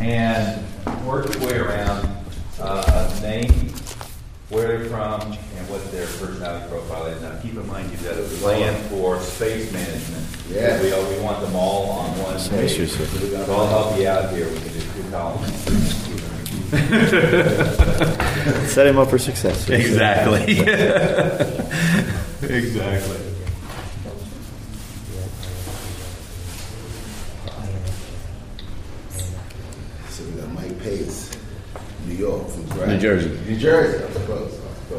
and work your way around name, where they're from, and what their personality profile is. Now, keep in mind you've got a plan for space management. Yeah. We want them all on one page. So I'll help you out here. We can do 2 columns. Set him up for success. Exactly. Exactly. So we got Mike Pace, New York, right? New Jersey. New Jersey, I suppose.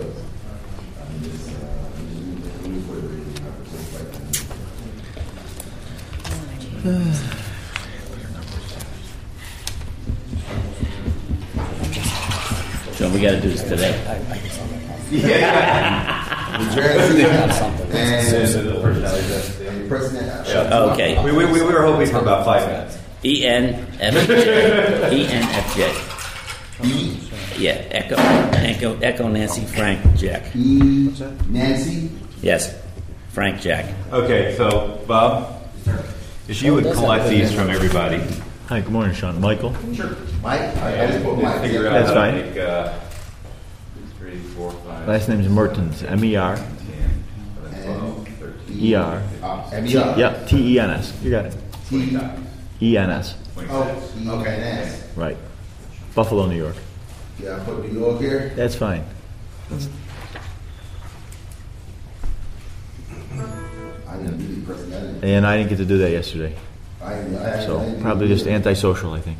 So we got to do this today. Yeah. New Jersey. And president. Okay. We were hoping for about 5 minutes. ENFJ. ENFJ. Yeah. Echo. Nancy. Frank. Jack. Nancy. Yes. Frank. Jack. Okay, so Bob, if you would collect these from everybody, Hi, good morning, Sean. Michael. Sure. Mike. I just put Mike. figure out That's how to fine. make 2, 3, 4, 5, Last name's Mertens. M-E-R. 10, 11, 12, 13, E-R. M-E-R. Yep, T-E-N-S. You got it. T. E-N-S. 26. Oh, okay, nice. Right. Buffalo, New York. Yeah, I put New York here. That's fine. I didn't do the personality. And I didn't get to do that yesterday. So I probably just antisocial, I think.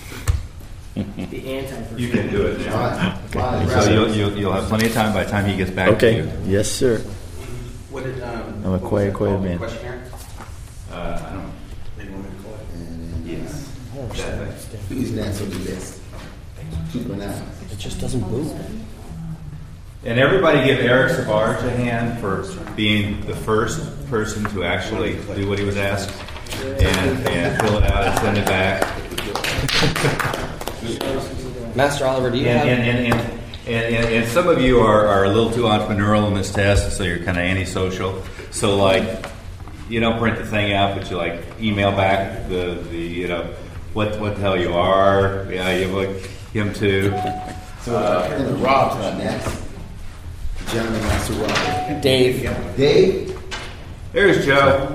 You can do it now. Fine. So you'll have plenty of time by the time he gets back to Okay. you. Yes, sir. What did I'm a quiet man. questionnaire? I don't. And Yes. who's next on the list? Super nice. It just doesn't move. And everybody give Eric Savage a hand for being the first person to actually do what he was asked and fill it out and send it back. Master Oliver, do you have... And some of you are a little too entrepreneurial in this test, so you're kind of antisocial. So like, you don't print the thing out, but you like email back the what the hell you are. Yeah, you like him too. So and Rob's not next. Gentleman, Master Rob. Dave. Dave. There's Joe.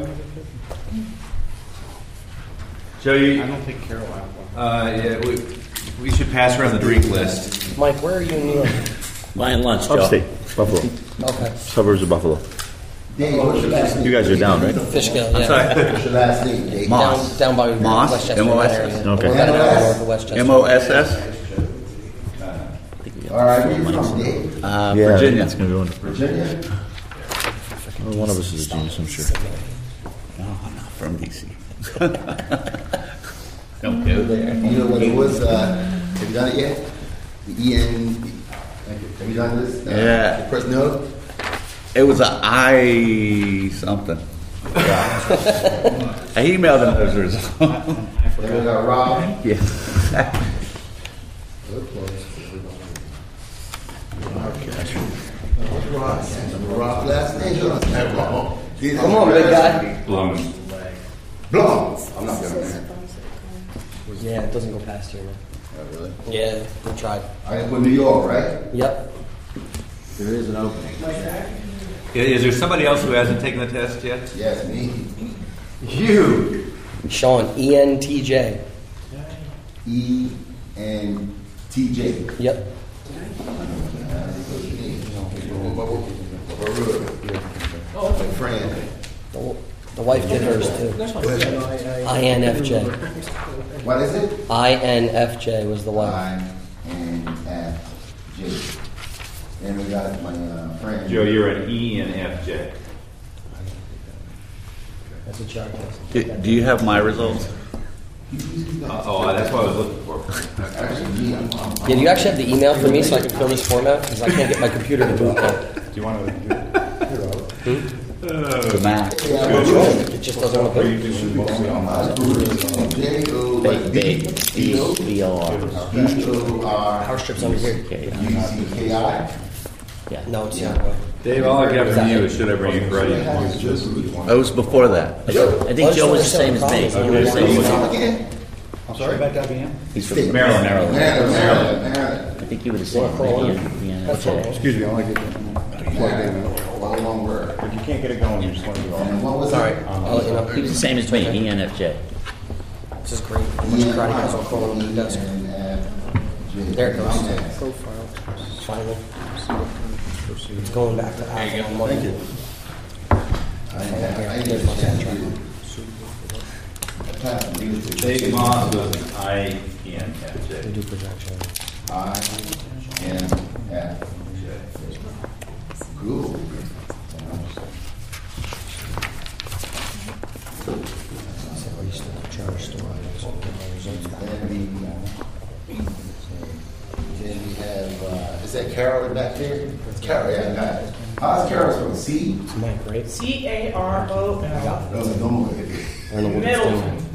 Joe, you. I don't think Carol has one. Yeah, we should pass around the drink list. Mike, where are you in New York? Buying lunch, Joe. Upstate. Buffalo. Okay. Suburbs of Buffalo. Dave, what's your last name? You guys are down, right? Fishkill, yeah. What's your last name, Dave? Moss. Down by Moss? Westchester. M-O-S-S? area. Okay. We're about an hour north of Westchester. MOSS? All right, where you from, Dave? Virginia. It's going to be one. Virginia? Well, one of us is a genius, I'm sure. No, I'm not from DC. Don't go there. You know what it was? Have you done it yet? The EN. Have you done this? Yeah. The personality? It was a I something. I emailed him those results. Then we got Rob. Yeah. Rob last name. Come on, big guy. Blum. Blum. I'm not gonna man. Yeah, it doesn't go past here, man. Oh, really? Yeah, we tried. I put New York, right? Yep. There is an opening. Is there somebody else who hasn't taken the test yet? Yes, me. You. Sean, ENTJ. ENTJ. Yep. My friend. The wife did hers too. INFJ. What is it? INFJ was the wife. INFJ. And we got my friend. Joe, you're an ENFJ. That's a chart test. Do you have my results? That's what I was looking for. Actually, me, I'm Yeah, do you actually have the email for me so I can fill this format? Because I can't get my computer to boot yet. Do you want to? The math. It just doesn't want to boot. Power strips under here. UCKI. No, it's not. Dave, all I got from you is should I bring you right? It was before that. I think Joe was the same as me. He was the same as me. I'm sorry? Back to IBM? He's State. from Maryland. Maryland. I think you would have said Ian. Excuse me, I want to get plugged in. Well, one word. If you can't get it going, you just want to go And what was Sorry. it? I'll let you know. He was the same as me, ENFJ. This is great. A bunch of karate guys all crawling under the desk. There it goes. Profile. Finally. It's going back to Apple on Monday. Thank you. I did my Dave Moss was an We INFJ. do projection. Cool. Then we have, is that Carol back there? It's Carol, yeah, got it. How's Carol spelled? C? It's Mike, right? C-A-R-O-L, No, no more. I don't know what it's doing. Middleton,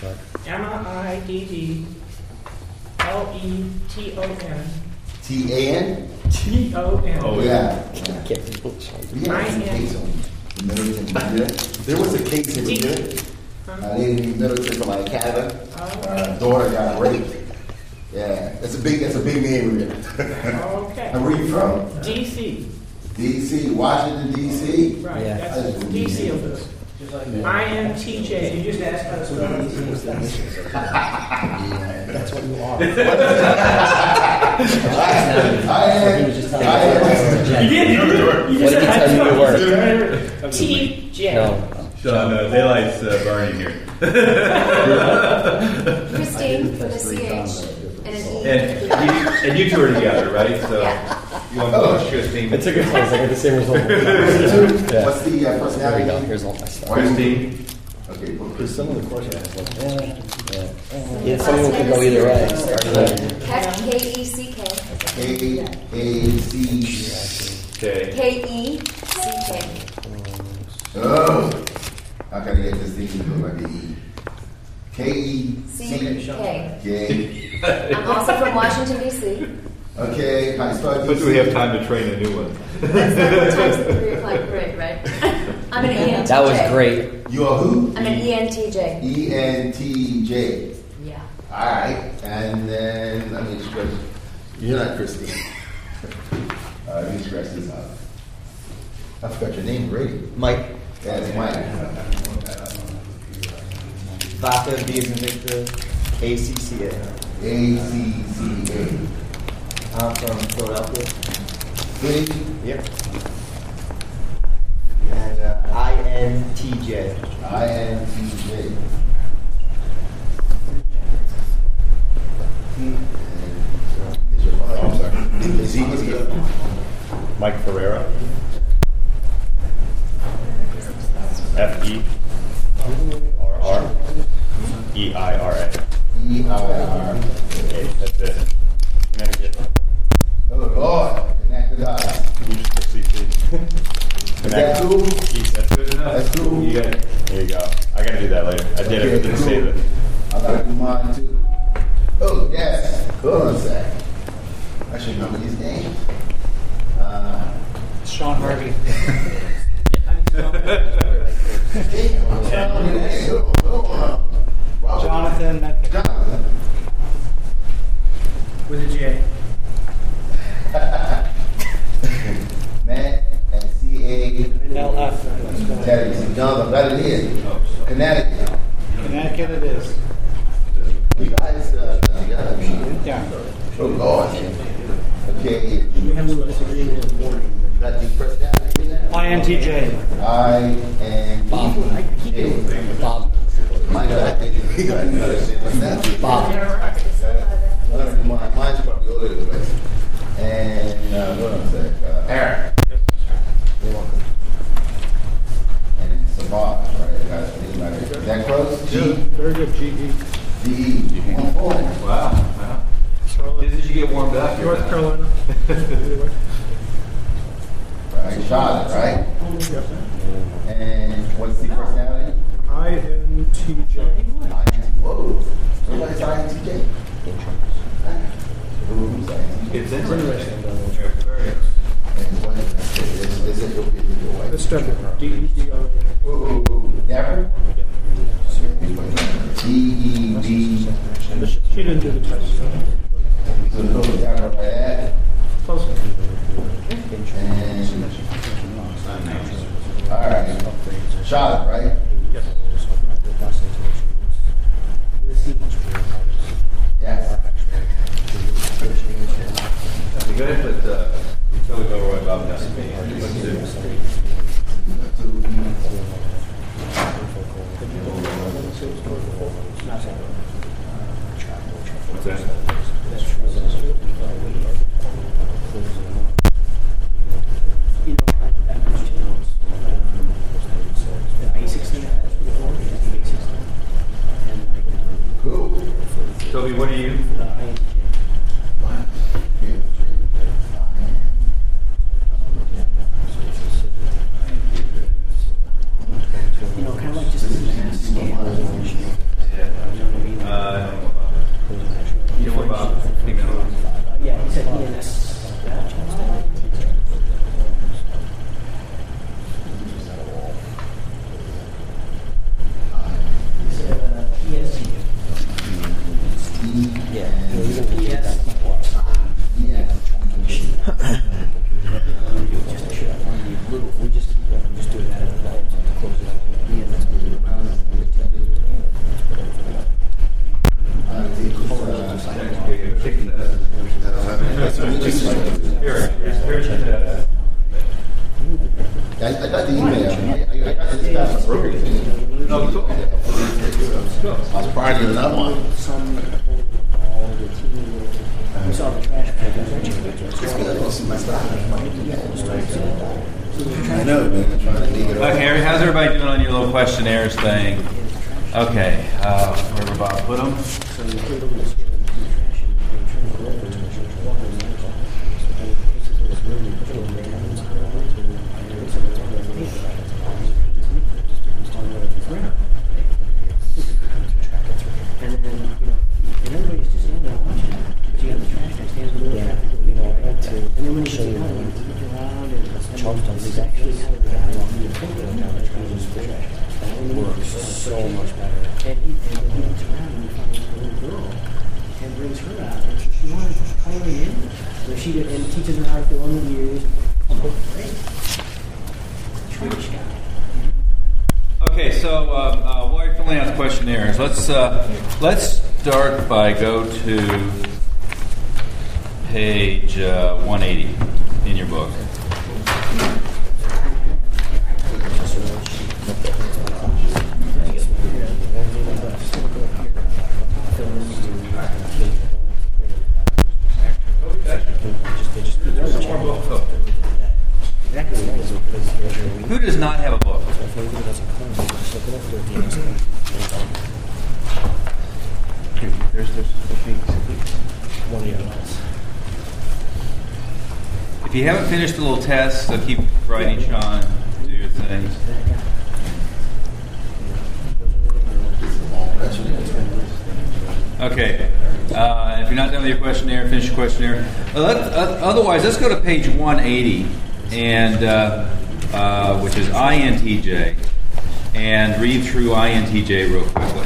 M-I-D-D-L-E-T-O-N, T-A-N? T-O-N. Oh, Yeah. Get people. We had some case on the Middleton. Yeah. There was a case in the a lady in Middleton from like Canada. Her daughter got raped. Yeah, that's a big name here. Okay. And where you from? D.C., D.C., Washington, D.C. right, Yeah. that's D.C. of this. I-N-T-J. You just asked how to spell it. That's what you are. You did. You What just did he said tell you how to your spell it. T-J. No. Sean, daylight's burning here. Christine with a CH and an E. And you two are together, right? So Yeah. you want to push Christine? It's a good place. I got the same result. What's the There we personality? go. Here's all my stuff. Christine? Okay, well, Because some of the questions like, Yeah, someone could go either way. Start with Heck, K-E-C-K. K-A-C. K-E-C-K. Oh, how can I get this thing to look like an E? C-K. K. I'm also from Washington, D.C. Okay, how you spell But do we have time to train a new one? That's the times the 3 o'clock parade, right? I'm an ENTJ. That was great. You are who? I'm an ENTJ. E-N-T-J. Yeah. All right, and then let me scratch. You're not Christine. Let me scratch this out. I forgot your name already. Mike. Yeah, it's Mike. Vodka, B as in Victor, ACCA. A-C-C-A. I'm from Philadelphia. City? Yep. And INTJ. I-N-T-J. Oh, I'm sorry. Z was good. Mike Ferreira. F-E-R-R-E-I-R-A. E-I-R. Okay, that's it. Connecticut. Oh, Lord. Connect the dots. Is that cool? That's good enough. That's cool. You got it. There you go. I gotta do that later. I did it, but didn't save it. I gotta do mine too. Oh, yes. Hold on a sec. I should remember these names. Sean Harvey. Jonathan Metcalf. Jonathan. With a J. Matt and C-A. L-F. Teddy. Jonathan, right it is. Connecticut. Connecticut it is. You guys, together. Yeah. Oh, Lord. Okay. We have some disagreement in the morning. Got the personality? INTJ. I-N-T-J. Bob. My God. You got another personality. Bob. Mine's probably all over the place. And, hold on a sec. Aaron. You're welcome. And Savage, right? Anybody? Is that close? G. Very good, GE. D. 1 point. Wow. Just as you get warmed up. you're North done. Carolina. Right, Charlotte, right? And what's the personality? INTJ. Whoa. Somebody's INTJ. Who's INTJ? It's interesting. And what is it? It's Deborah. D-E-B-R-A. Deborah? D-E-B. So the door down right there. Close. And, all right. Charlotte, right? Yes. Yes. You go ahead and put Toby Gilroy about that. What's that? Cool. Toby, what are you? You know, kind of like just a mass scale. You know about Yeah, he said ENS. I got the email. I got this guy from Brooklyn. No, cool. I was prior to another one. We saw the trash. I know, man. I'm trying to dig it up. Okay, Harry, how's everybody doing on your little questionnaires thing? Okay, wherever Bob put them. And then, you know, and everybody's just standing there watching it. But you got the trash guy standing in the middle of traffic. And then when you sit down, you look around and it's exactly how the guy walking the finger down the trash is the trash guy. That works so much better. And he looks around and he finds a little girl and brings her out. And she wanted to color in. So she did, and teaches her how to fill in the ears. Oh, great. Trash guy. Okay, so while you're filling out the questionnaires, let's start by go to page 180 in your book. Who does not have a book? If you haven't finished the little test, so keep writing, Sean. Do your thing. Okay. If you're not done with your questionnaire, finish your questionnaire. Otherwise, let's go to page 180, and which is INTJ, and read through INTJ real quickly.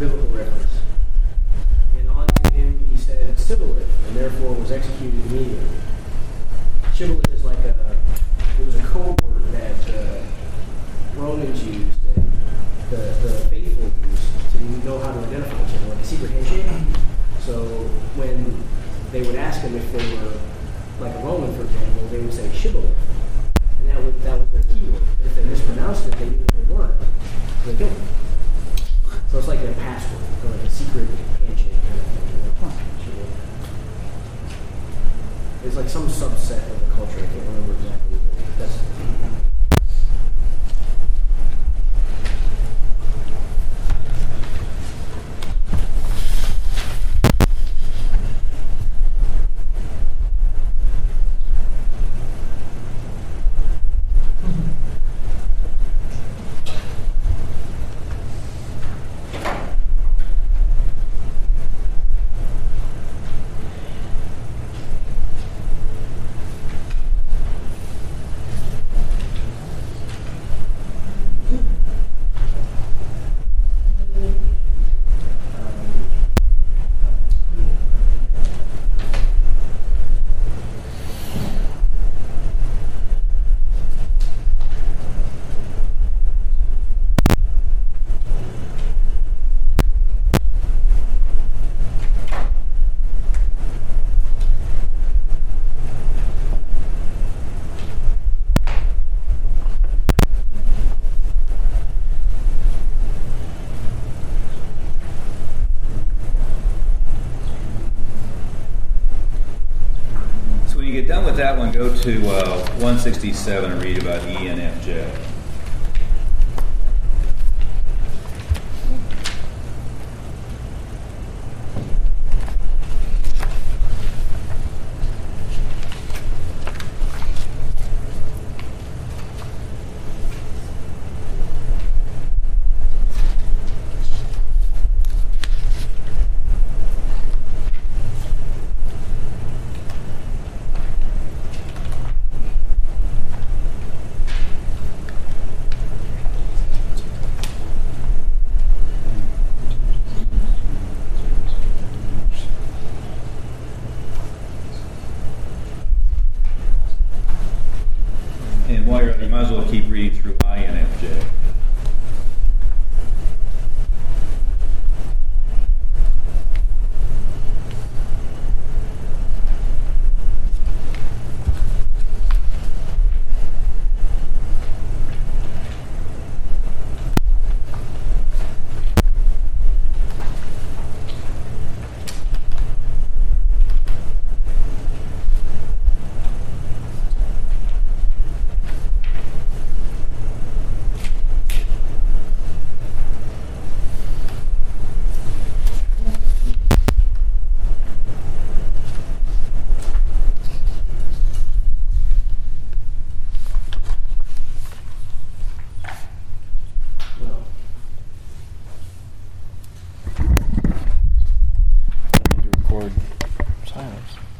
biblical reference. And on to him he said Shibboleth, and therefore was executed immediately. Shibboleth is like it was a code word that Romans used and the faithful used to know how to identify each other, like a secret handshake. So when they would ask them if they were like a Roman, for example, they would say Shibboleth. And that was their keyword. But if they mispronounced it, they knew what they weren't. So they killed them. So it's like a password, or like a secret handshake kind of thing. It's like some subset of the culture. I can't remember exactly. But that's. Get done with that one, go to 167 and read about ENFJ. And while you're at it, you might as well keep reading through INFJ. Record silence.